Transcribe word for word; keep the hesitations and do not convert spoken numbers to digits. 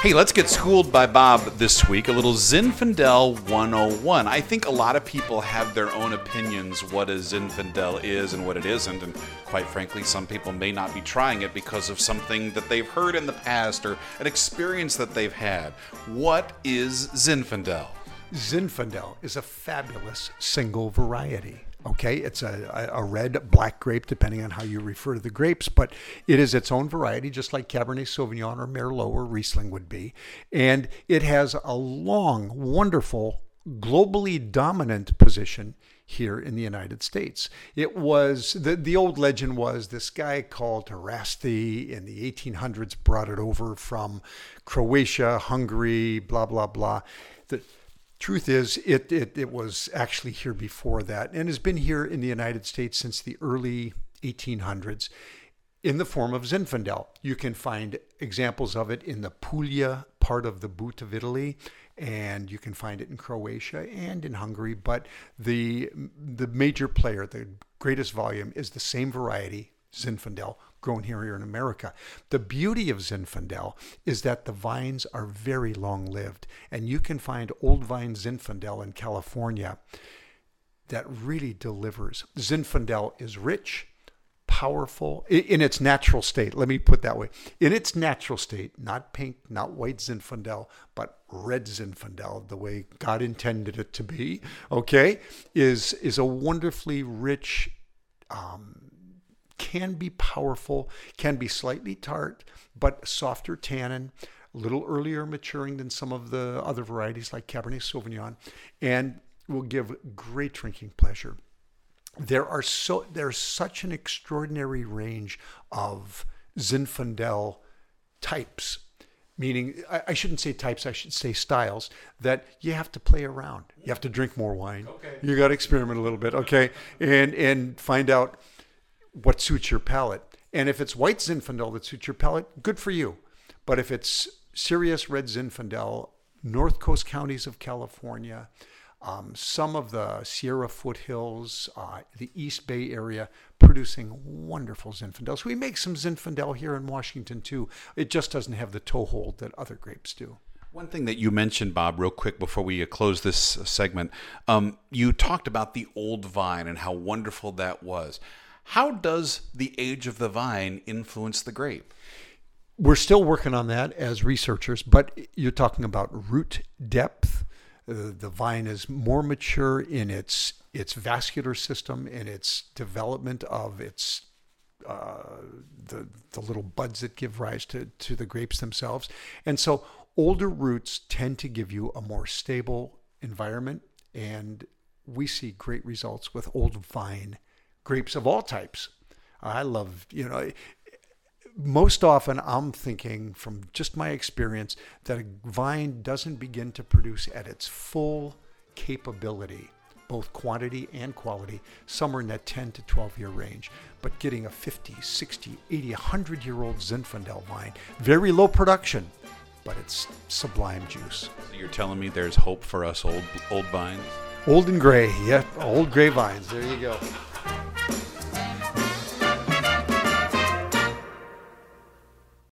Hey, let's get schooled by Bob this week. A little Zinfandel one oh one. I think a lot of people have their own opinions what a Zinfandel is and what it isn't, and quite frankly, some people may not be trying it because of something that they've heard in the past or an experience that they've had. What is Zinfandel? Zinfandel is a fabulous single variety. Okay, it's a, a red, black grape, depending on how you refer to the grapes, but it is its own variety, just like Cabernet Sauvignon or Merlot or Riesling would be. And it has a long, wonderful, globally dominant position here in the United States. It was, the, the old legend was this guy called Hrasti in the eighteen hundreds brought it over from Croatia, Hungary, blah, blah, blah. The, Truth is, it, it it was actually here before that and has been here in the United States since the early eighteen hundreds in the form of Zinfandel. You can find examples of it in the Puglia part of the boot of Italy, and you can find it in Croatia and in Hungary. But the the major player, the greatest volume, is the same variety, Zinfandel, grown here, here in America. The beauty of Zinfandel is that the vines are very long-lived, and you can find old vine Zinfandel in California that really delivers. Zinfandel is rich, powerful, in its natural state. Let me put it that way. In its natural state, not pink, not white Zinfandel, but red Zinfandel, the way God intended it to be, okay, is, is a wonderfully rich, um, can be powerful, can be slightly tart, but softer tannin, a little earlier maturing than some of the other varieties like Cabernet Sauvignon, and will give great drinking pleasure. There are so there's such an extraordinary range of Zinfandel types, meaning I, I shouldn't say types, I should say styles, that you have to play around. You have to drink more wine. Okay. You got to experiment a little bit, okay, and and find out what suits your palate. And if it's white Zinfandel that suits your palate, good for you. But if it's serious red Zinfandel, North Coast counties of California, um, some of the Sierra foothills, uh, the East Bay area, producing wonderful Zinfandels. We make some Zinfandel here in Washington too. It just doesn't have the toehold that other grapes do. One thing that you mentioned, Bob, real quick before we close this segment, um, you talked about the old vine and how wonderful that was. How does the age of the vine influence the grape? We're still working on that as researchers, but you're talking about root depth. Uh, the vine is more mature in its its vascular system, in its development of its uh, the the little buds that give rise to, to the grapes themselves. And so older roots tend to give you a more stable environment, and we see great results with old vine grapes of all types. I love, you know, most often I'm thinking from just my experience that a vine doesn't begin to produce at its full capability, both quantity and quality, somewhere in that ten to twelve year range. But getting a fifty, sixty, eighty, one hundred year old Zinfandel vine, very low production, but it's sublime juice. So you're telling me there's hope for us old old vines? Old and gray, yeah, old gray vines. There you go.